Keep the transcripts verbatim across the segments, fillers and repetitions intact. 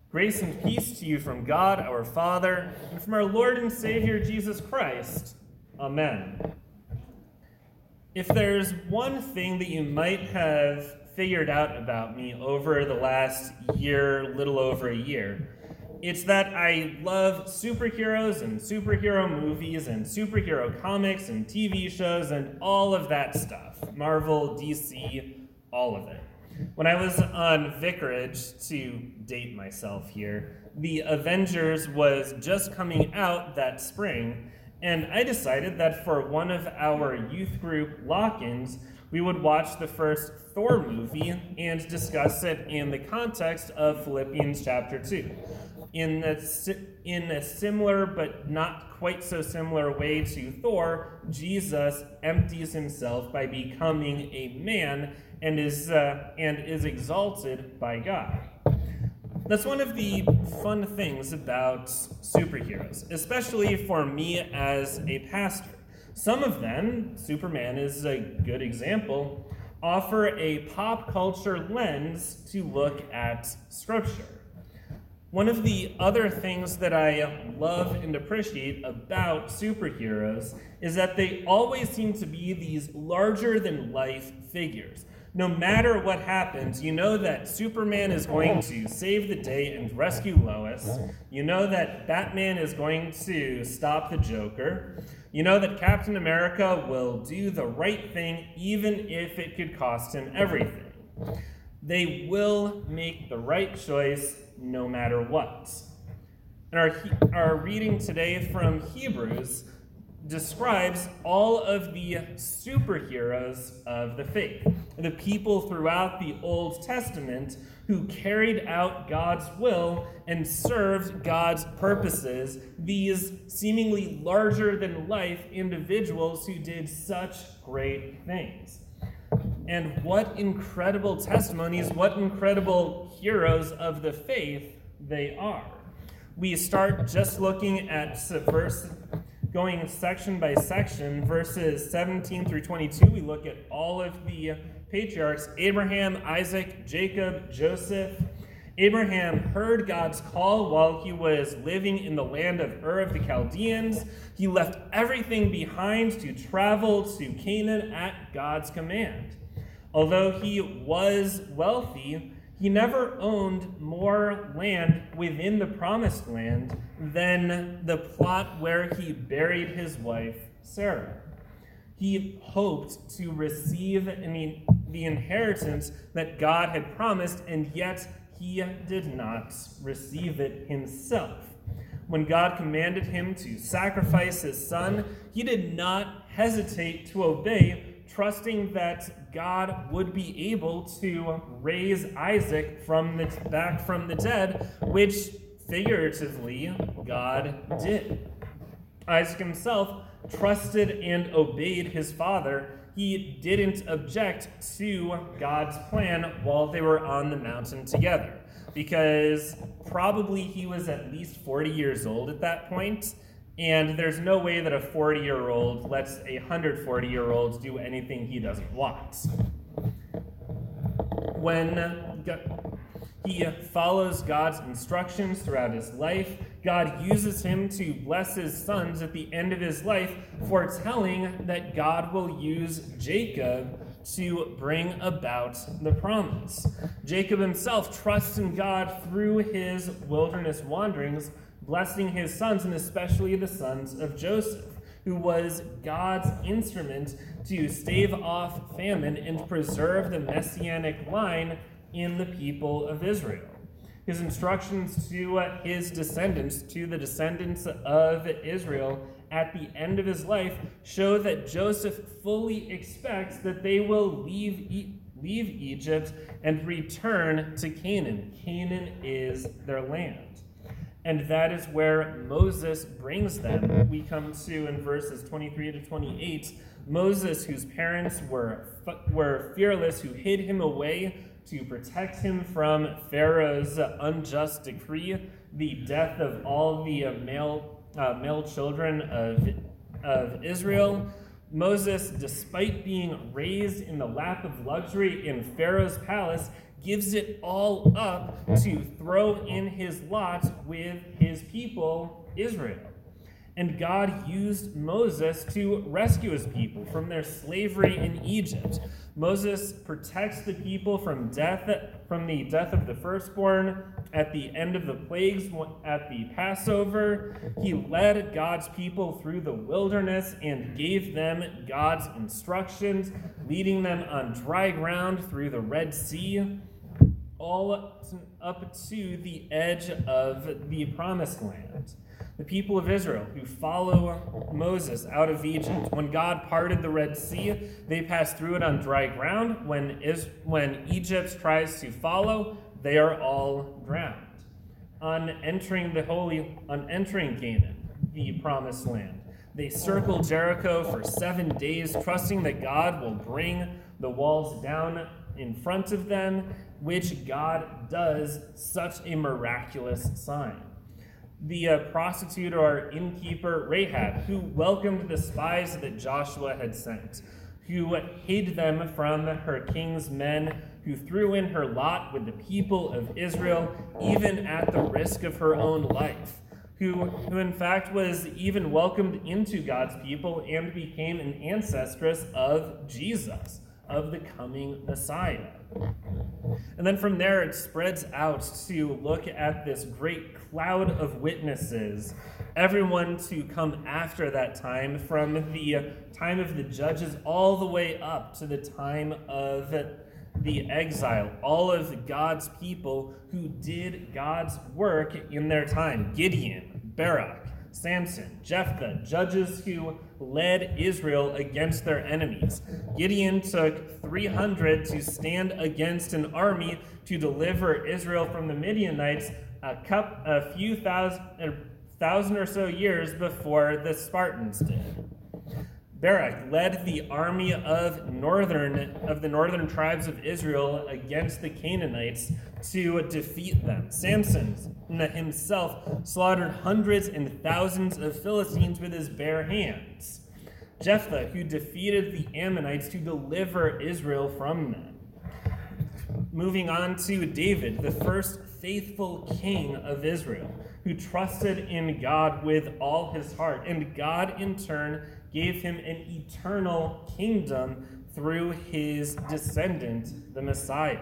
Grace and peace to you from God our Father and from our Lord and Savior Jesus Christ. Amen. If there's one thing that you might have figured out about me over the last year, little over a year, it's that I love superheroes and superhero movies and superhero comics and T V shows and all of that stuff. Marvel, D C, all of it. When I was on Vicarage, to date myself here, the Avengers was just coming out that spring, and I decided that for one of our youth group lock-ins, we would watch the first Thor movie and discuss it in the context of Philippians chapter two. In a, in a similar but not quite so similar way to Thor, Jesus empties himself by becoming a man and is uh, and is exalted by God. That's one of the fun things about superheroes, especially for me as a pastor. Some of them, Superman is a good example, offer a pop culture lens to look at Scripture. One of the other things that I love and appreciate about superheroes is that they always seem to be these larger-than-life figures. No matter what happens, you know that Superman is going to save the day and rescue Lois. You know that Batman is going to stop the Joker. You know that Captain America will do the right thing even if it could cost him everything. They will make the right choice no matter what. And our, our reading today from Hebrews describes all of the superheroes of the faith, the people throughout the Old Testament who carried out God's will and served God's purposes, these seemingly larger-than-life individuals who did such great things. And what incredible testimonies, what incredible heroes of the faith they are. We start just looking at verse, going section by section, verses seventeen through twenty-two. We look at all of the patriarchs, Abraham, Isaac, Jacob, Joseph. Abraham heard God's call while he was living in the land of Ur of the Chaldeans. He left everything behind to travel to Canaan at God's command. Although he was wealthy, he never owned more land within the promised land than the plot where he buried his wife, Sarah. He hoped to receive the inheritance that God had promised, and yet he did not receive it himself. When God commanded him to sacrifice his son, he did not hesitate to obey, trusting that God would be able to raise Isaac from the, back from the dead, which figuratively God did. Isaac himself trusted and obeyed his father. He didn't object to God's plan while they were on the mountain together, because probably he was at least forty years old at that point. And there's no way that a forty-year-old lets a one hundred forty-year-old do anything he doesn't want. When he follows God's instructions throughout his life, God uses him to bless his sons at the end of his life, foretelling that God will use Jacob to bring about the promise. Jacob himself trusts in God through his wilderness wanderings, blessing his sons, and especially the sons of Joseph, who was God's instrument to stave off famine and preserve the messianic line in the people of Israel. His instructions to his descendants, to the descendants of Israel at the end of his life, show that Joseph fully expects that they will leave, e- leave Egypt and return to Canaan. Canaan is their land. And that is where Moses brings them. We come to, in verses twenty-three to twenty-eight, Moses, whose parents were, were fearless, who hid him away to protect him from Pharaoh's unjust decree, the death of all the uh, male, uh, male children of, of Israel. Moses, despite being raised in the lap of luxury in Pharaoh's palace, gives it all up to throw in his lot with his people, Israel. And God used Moses to rescue his people from their slavery in Egypt. Moses protects the people from death, from the death of the firstborn at the end of the plagues at the Passover. He led God's people through the wilderness and gave them God's instructions, leading them on dry ground through the Red Sea, all up to the edge of the Promised Land. The people of Israel who follow Moses out of Egypt, when God parted the Red Sea, they pass through it on dry ground. When, is, when Egypt tries to follow, they are all drowned. On entering the holy, on entering Canaan, the Promised Land, they circle Jericho for seven days, trusting that God will bring the walls down in front of them, which God does such a miraculous sign. The uh, prostitute or innkeeper Rahab, who welcomed the spies that Joshua had sent, who hid them from her king's men, who threw in her lot with the people of Israel, even at the risk of her own life, who, who in fact was even welcomed into God's people and became an ancestress of Jesus, of the coming Messiah. And then from there, it spreads out to look at this great cloud of witnesses, everyone to come after that time, from the time of the judges all the way up to the time of the exile, all of God's people who did God's work in their time. Gideon, Barak, Samson, Jephthah, judges who led Israel against their enemies. Gideon took three hundred to stand against an army to deliver Israel from the Midianites a, cup, a few thousand, a thousand or so years before the Spartans did. Barak led the army of northern of the northern tribes of Israel against the Canaanites to defeat them. Samson himself slaughtered hundreds and thousands of Philistines with his bare hands. Jephthah, who defeated the Ammonites to deliver Israel from them. Moving on to David, the first faithful king of Israel, who trusted in God with all his heart, and God in turn gave him an eternal kingdom through his descendant, the Messiah.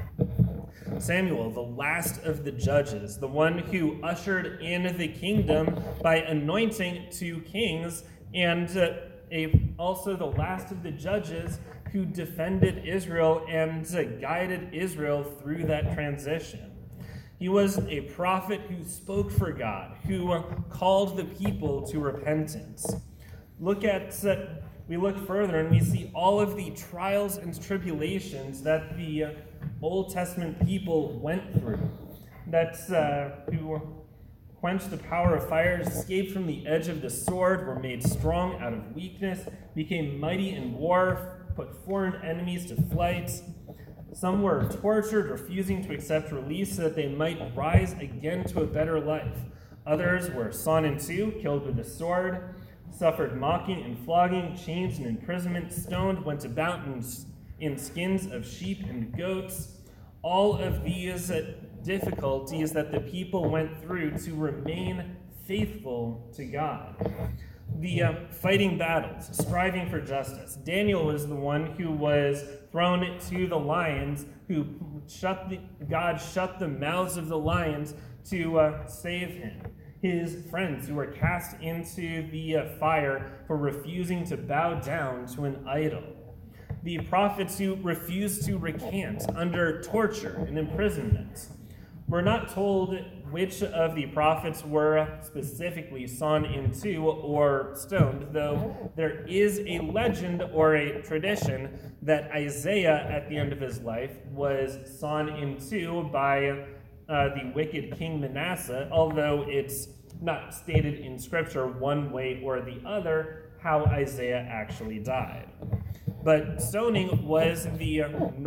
Samuel, the last of the judges, the one who ushered in the kingdom by anointing two kings, and uh, a, also the last of the judges who defended Israel and uh, guided Israel through that transition. He was a prophet who spoke for God, who uh, called the people to repentance. Look at, uh, we look further and we see all of the trials and tribulations that the uh, Old Testament people went through, that uh, who quenched the power of fire, escaped from the edge of the sword, were made strong out of weakness, became mighty in war, put foreign enemies to flight. Some were tortured, refusing to accept release so that they might rise again to a better life. Others were sawn in two, killed with the sword, suffered mocking and flogging, chains and imprisonment, stoned, went about in, in skins of sheep and goats. All of these difficulties that the people went through to remain faithful to God. The uh, fighting battles, striving for justice. Daniel was the one who was thrown to the lions, who shut the, God shut the mouths of the lions to uh, save him. His friends who were cast into the uh, fire for refusing to bow down to an idol. The prophets who refused to recant under torture and imprisonment. We're not told which of the prophets were specifically sawn in two or stoned, though there is a legend or a tradition that Isaiah, at the end of his life, was sawn in two by uh, the wicked King Manasseh, although it's not stated in Scripture one way or the other how Isaiah actually died. But stoning was the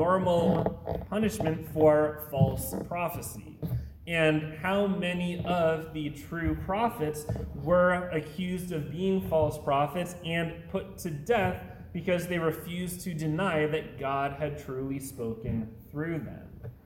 normal punishment for false prophecy. And how many of the true prophets were accused of being false prophets and put to death because they refused to deny that God had truly spoken through them?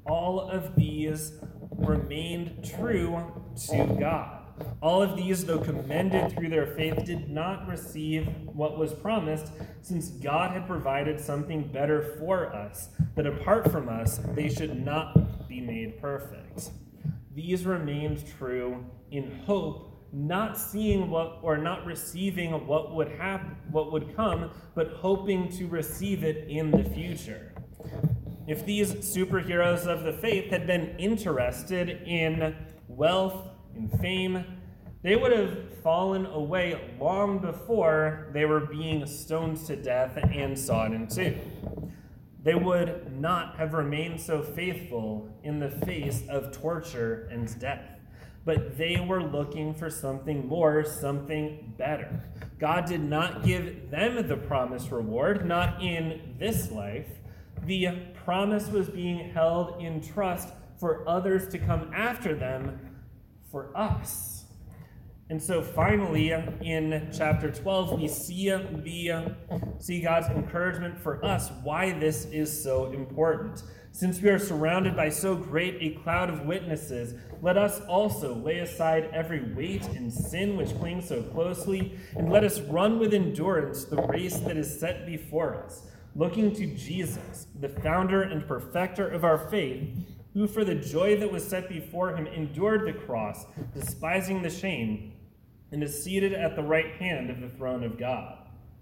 all of these remained true to God. All of these, though commended through their faith, did not receive what was promised, since God had provided something better for us, that apart from us, they should not be made perfect. These remained true in hope, not seeing what or not receiving what would happen, what would come, but hoping to receive it in the future. If these superheroes of the faith had been interested in wealth, in fame, they would have fallen away long before they were being stoned to death and sawed in two. They would not have remained so faithful in the face of torture and death. But they were looking for something more, something better. God did not give them the promised reward, not in this life. The promise was being held in trust for others to come after them, for us. And so finally, in chapter twelve, we see, the, see God's encouragement for us, why this is so important. Since we are surrounded by so great a cloud of witnesses, let us also lay aside every weight and sin which clings so closely, and let us run with endurance the race that is set before us, looking to Jesus, the founder and perfecter of our faith, who for the joy that was set before him endured the cross, despising the shame, and is seated at the right hand of the throne of God.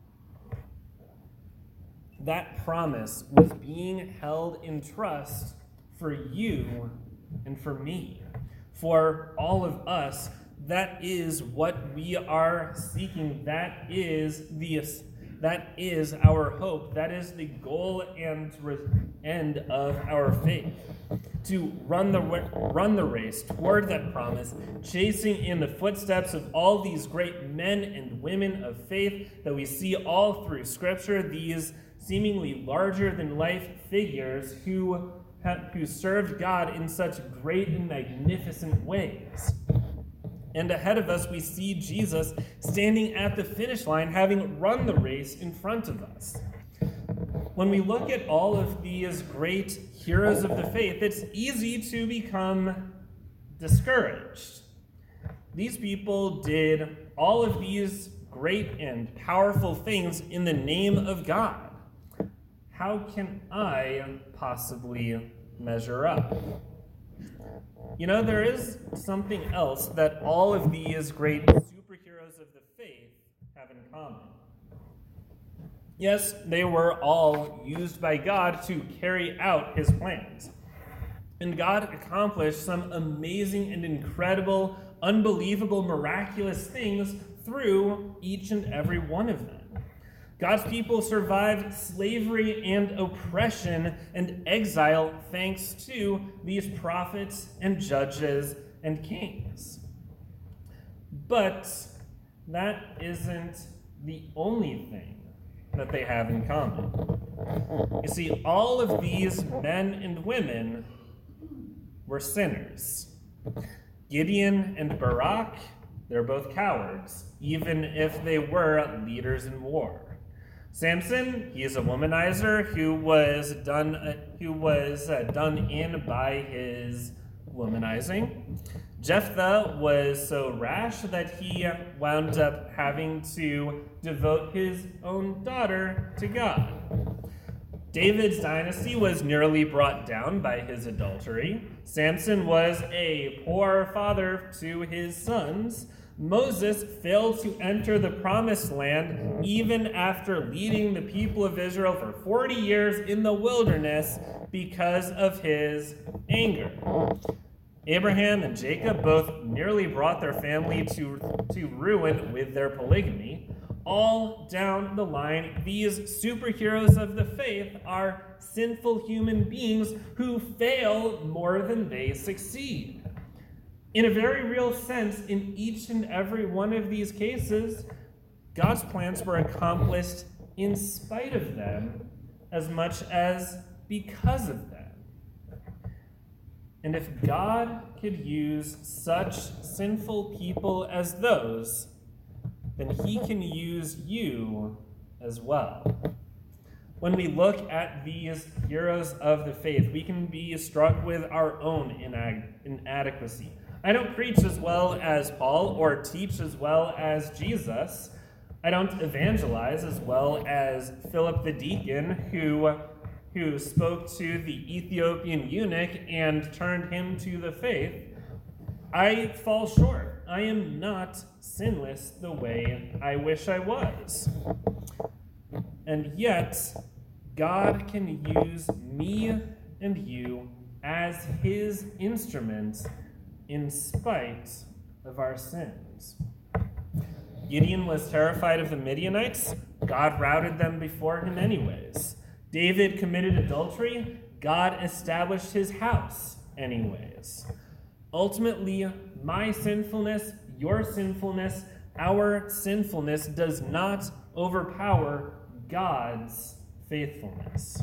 That promise was being held in trust for you and for me. For all of us, that is what we are seeking. That is the that is our hope. That is the goal and end of our faith. To run the run the race toward that promise, chasing in the footsteps of all these great men and women of faith that we see all through Scripture, these seemingly larger-than-life figures who, who served God in such great and magnificent ways. And ahead of us, we see Jesus standing at the finish line, having run the race in front of us. When we look at all of these great heroes of the faith, it's easy to become discouraged. These people did all of these great and powerful things in the name of God. How can I possibly measure up? You know, there is something else that all of these great superheroes of the faith have in common. Yes, they were all used by God to carry out his plans. And God accomplished some amazing and incredible, unbelievable, miraculous things through each and every one of them. God's people survived slavery and oppression and exile thanks to these prophets and judges and kings. But that isn't the only thing that they have in common. You see, all of these men and women were sinners. Gideon and Barak, they're both cowards, even if they were leaders in war. Samson, he is a womanizer who was done uh, who was uh, done in by his womanizing. Jephthah was so rash that he wound up having to devote his own daughter to God. David's dynasty was nearly brought down by his adultery. Samson was a poor father to his sons. Moses failed to enter the promised land even after leading the people of Israel for forty years in the wilderness because of his anger. Abraham and Jacob both nearly brought their family to, to ruin with their polygamy. All down the line, these superheroes of the faith are sinful human beings who fail more than they succeed. In a very real sense, in each and every one of these cases, God's plans were accomplished in spite of them as much as because of them. And if God could use such sinful people as those, then he can use you as well. When we look at these heroes of the faith, we can be struck with our own inad- inadequacy. I don't preach as well as Paul or teach as well as Jesus. I don't evangelize as well as Philip the deacon, who, who spoke to the Ethiopian eunuch and turned him to the faith. I fall short. I am not sinless the way I wish I was. And yet, God can use me and you as his instruments in spite of our sins. Gideon was terrified of the Midianites. God routed them before him anyways. David committed adultery. God established his house anyways. Ultimately, my sinfulness, your sinfulness, our sinfulness does not overpower God's faithfulness.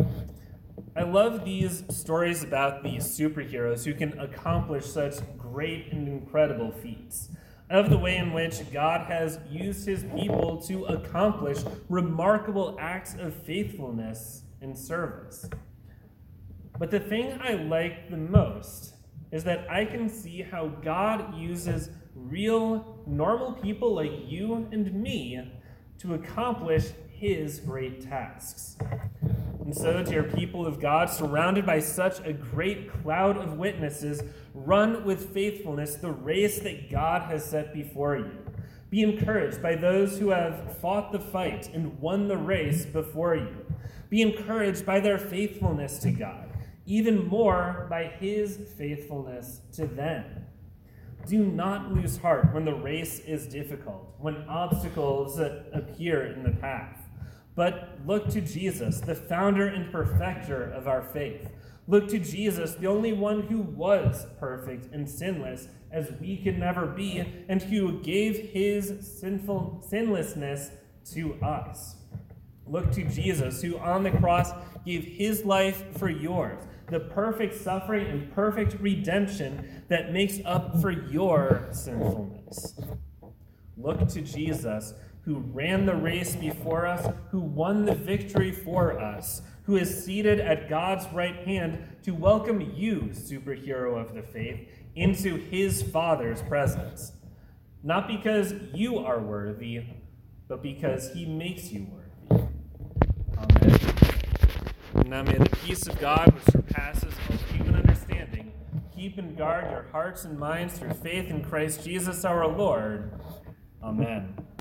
I love these stories about these superheroes who can accomplish such great and incredible feats. I love the way in which God has used his people to accomplish remarkable acts of faithfulness and service. But the thing I like the most is that I can see how God uses real, normal people like you and me to accomplish his great tasks. And so, dear people of God, surrounded by such a great cloud of witnesses, run with faithfulness the race that God has set before you. Be encouraged by those who have fought the fight and won the race before you. Be encouraged by their faithfulness to God, even more by his faithfulness to them. Do not lose heart when the race is difficult, when obstacles appear in the path. But look to Jesus, the founder and perfecter of our faith. Look to Jesus, the only one who was perfect and sinless, as we could never be, and who gave his sinful sinlessness to us. Look to Jesus, who on the cross gave his life for yours, the perfect suffering and perfect redemption that makes up for your sinfulness. Look to Jesus, who ran the race before us, who won the victory for us, who is seated at God's right hand to welcome you, superhero of the faith, into his Father's presence. Not because you are worthy, but because he makes you worthy. Amen. And now may the peace of God, which surpasses all human understanding, keep and guard your hearts and minds through faith in Christ Jesus our Lord. Amen.